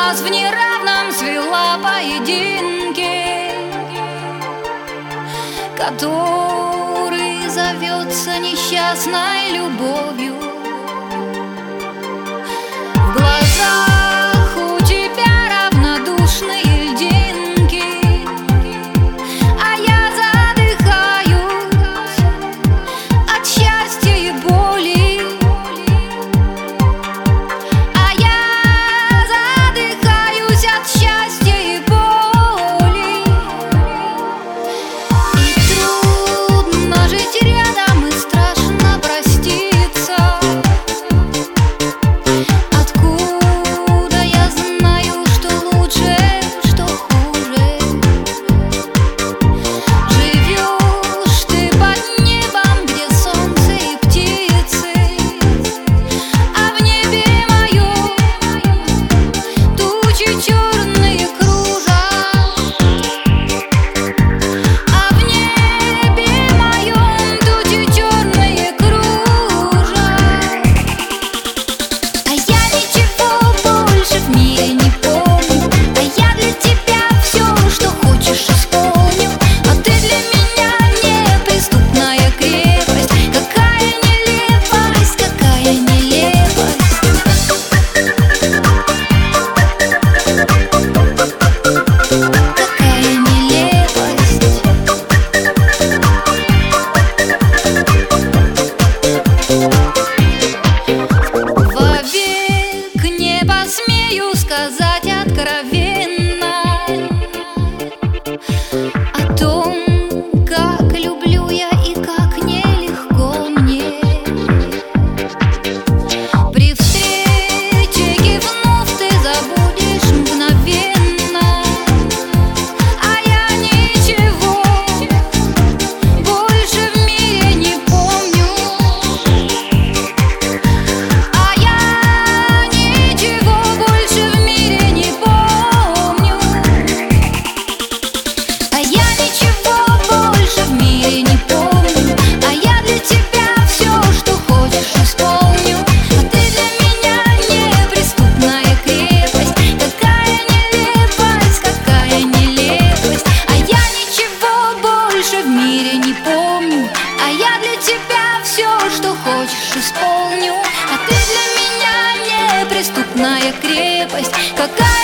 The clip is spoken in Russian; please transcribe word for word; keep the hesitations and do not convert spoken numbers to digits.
нас в неравном свела поединки, который зовется несчастной любовью. В глазах у тебя равнодушные льдинки, а я задыхаюсь от счастья и боли, а я задыхаюсь от счастья и боли. И трудно жить рядом, и страшно проститься. Откуда я знаю, что лучше, что хуже? Живешь ты под небом, где солнце и птицы, а в небе моем тучи черные кружат, а в небе моем тучи черные кружат. А я ничего больше в мире не помню, а я для тебя все, что хочешь, исполню. А ты для меня неприступная крепость. Какая нелепость, какая нелепость. Какая нелепость. Вовек не посмею сказать откровенно о том, как люблю я и как нелегко мне. При встрече кивнув, ты забудешь мгновенно, а я ничего больше в мире не помню. А я ничего больше в мире не помню. А я ничего больше в мире не помню. А я для тебя все, что хочешь, исполню. А ты для меня неприступная крепость. Какая нелепость, какая нелепость. А я ничего больше в мире не помню. А я для тебя все, что хочешь, исполню. А ты для меня неприступная крепость. Какая